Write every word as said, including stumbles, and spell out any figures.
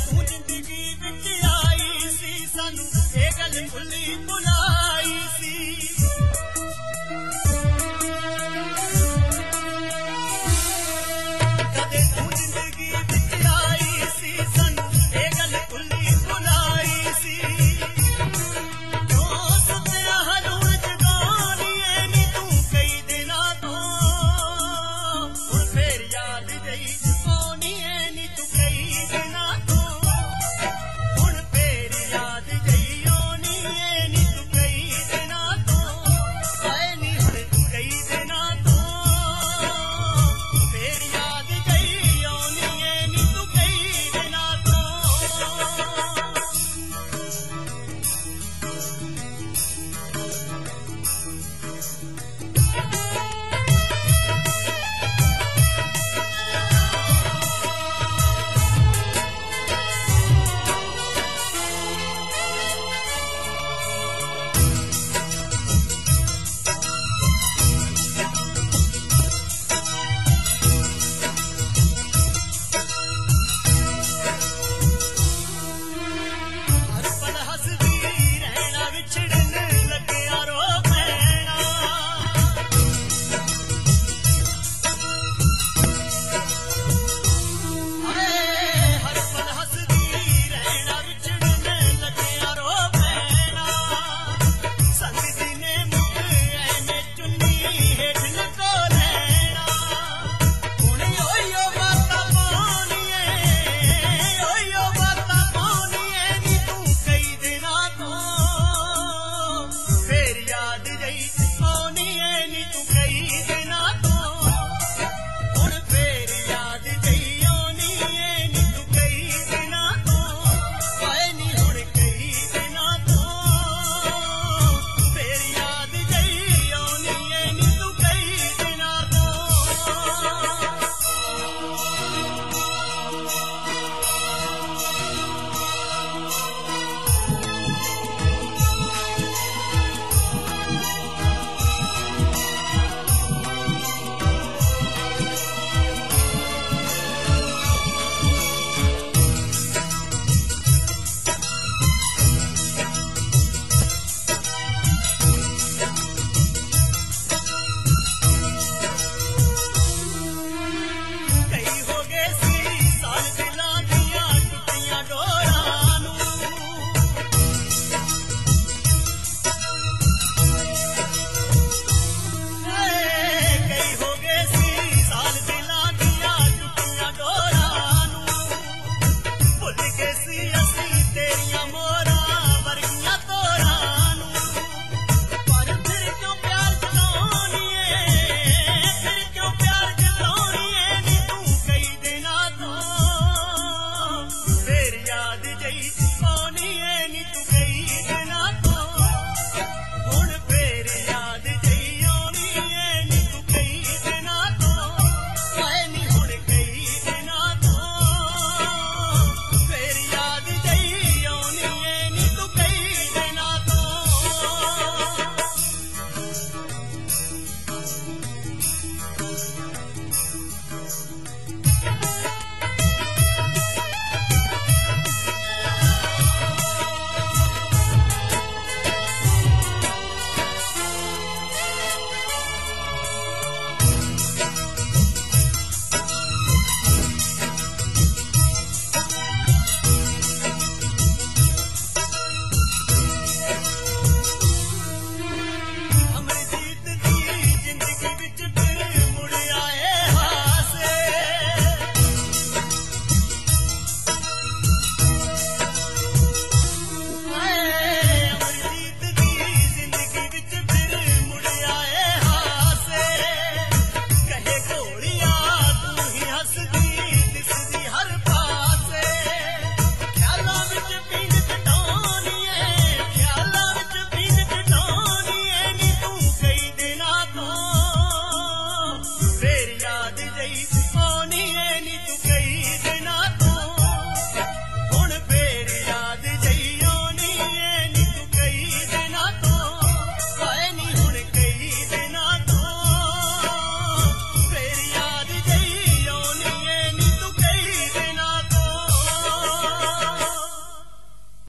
तू जिंदगी विच आई सी सानू ये गल भुली भुलाई सी कदे तू जिंदगी विच आई सी सानू ये गल भुली भुलाई सी ओ सत्या हरूण जगानी ऐ नी तू कई दिना तो हुण फेर याद गई आनी ऐ नी तू कई दिना तो हुण फेर याद गई आनी ऐ नी तू कई दिना तो ऐ नी हुण कई दिना तो फेर याद गई आनी ऐ नी तू कई दिना तो हर पल हसदी रहना विछड़न लग्या रो पैना हाय हर पल हसदी रहना विछड़न लग्या रो पैना संग दिने मुक ऐने चुन्नी हेठ लको लैना हुण ओयो बातां पाउणियां ओयो बातां पाउणियां नी तू कई दिना तो फेर याद गई आनी ऐ नी तू कई दिना तो हुण फेर याद गई आनी ऐ नी तू कई दिना तो ऐ नी हुण कई दिना तो फेर याद गई आनी ऐ नी तू कई दिना तो कई हो गए सी साल दिलां दियां टुटियां डोरां नूं हाय कई हो गए सी साल दिलां दियां टुटियां डोरां नूं भुल गए सी असीं तेरियां मोहरां वर्गियां तोरां नूं पर फिर क्यों प्यार जताउणी ऐ फिर क्यों प्यार जताउणी ऐ नी तू कई दिना तो फेर याद गई